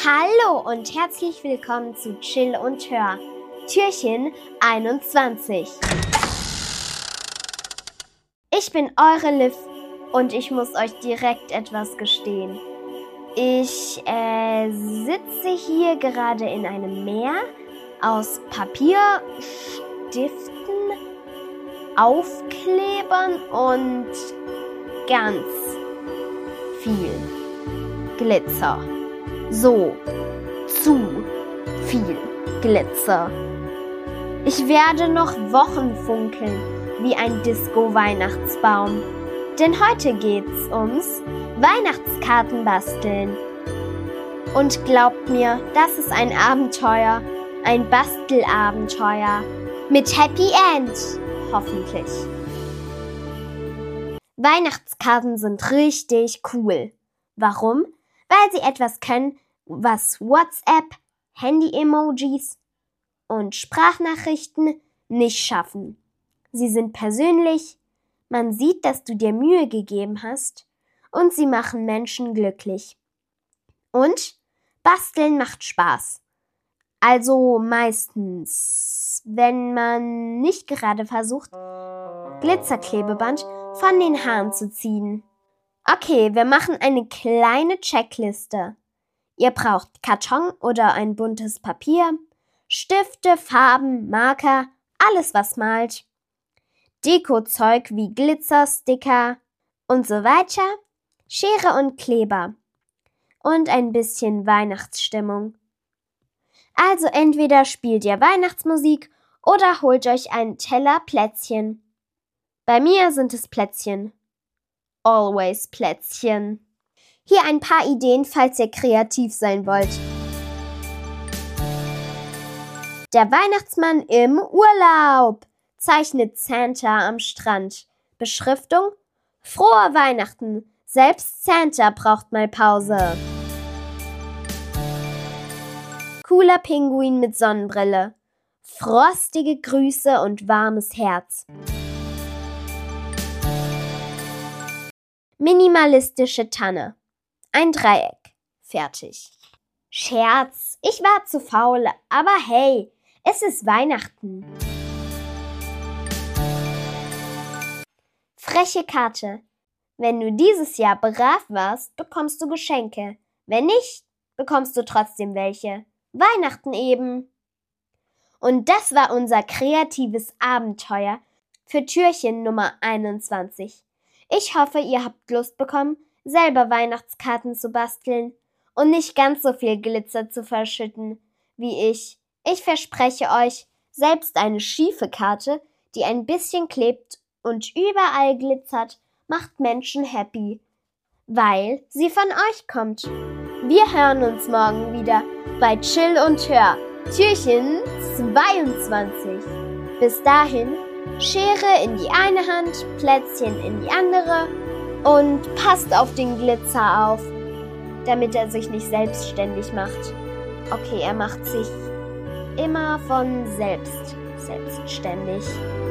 Hallo und herzlich willkommen zu Chill und Hör, Türchen 21. Ich bin eure Liv und ich muss euch direkt etwas gestehen. Ich sitze hier gerade in einem Meer aus Papier, Stiften, Aufklebern und ganz viel Glitzer. So, zu viel Glitzer. Ich werde noch Wochen funkeln wie ein Disco-Weihnachtsbaum. Denn heute geht's ums Weihnachtskarten basteln. Und glaubt mir, das ist ein Abenteuer, ein Bastelabenteuer mit Happy End, hoffentlich. Weihnachtskarten sind richtig cool. Warum? Weil sie etwas können, was WhatsApp, Handy-Emojis und Sprachnachrichten nicht schaffen. Sie sind persönlich, man sieht, dass du dir Mühe gegeben hast und sie machen Menschen glücklich. Und basteln macht Spaß. Also meistens, wenn man nicht gerade versucht, Glitzerklebeband von den Haaren zu ziehen. Okay, wir machen eine kleine Checkliste. Ihr braucht Karton oder ein buntes Papier, Stifte, Farben, Marker, alles was malt, Dekozeug wie Glitzer, Sticker und so weiter, Schere und Kleber und ein bisschen Weihnachtsstimmung. Also entweder spielt ihr Weihnachtsmusik oder holt euch einen Teller Plätzchen. Bei mir sind es Plätzchen. Always Plätzchen. Hier ein paar Ideen, falls ihr kreativ sein wollt. Der Weihnachtsmann im Urlaub zeichnet Santa am Strand. Beschriftung: Frohe Weihnachten. Selbst Santa braucht mal Pause. Cooler Pinguin mit Sonnenbrille. Frostige Grüße und warmes Herz. Minimalistische Tanne. Ein Dreieck. Fertig. Scherz, ich war zu faul, aber hey, es ist Weihnachten. Freche Karte. Wenn du dieses Jahr brav warst, bekommst du Geschenke. Wenn nicht, bekommst du trotzdem welche. Weihnachten eben. Und das war unser kreatives Abenteuer für Türchen Nummer 21. Ich hoffe, ihr habt Lust bekommen, selber Weihnachtskarten zu basteln und nicht ganz so viel Glitzer zu verschütten wie ich. Ich verspreche euch, selbst eine schiefe Karte, die ein bisschen klebt und überall glitzert, macht Menschen happy, weil sie von euch kommt. Wir hören uns morgen wieder bei Chill und Hör, Türchen 22. Bis dahin, Schere in die eine Hand, Plätzchen in die andere und passt auf den Glitzer auf, damit er sich nicht selbstständig macht. Okay, er macht sich immer von selbst selbstständig.